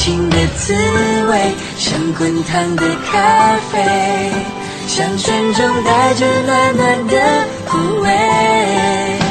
情的滋味，像滚烫的咖啡，香醇中带着暖暖的苦味。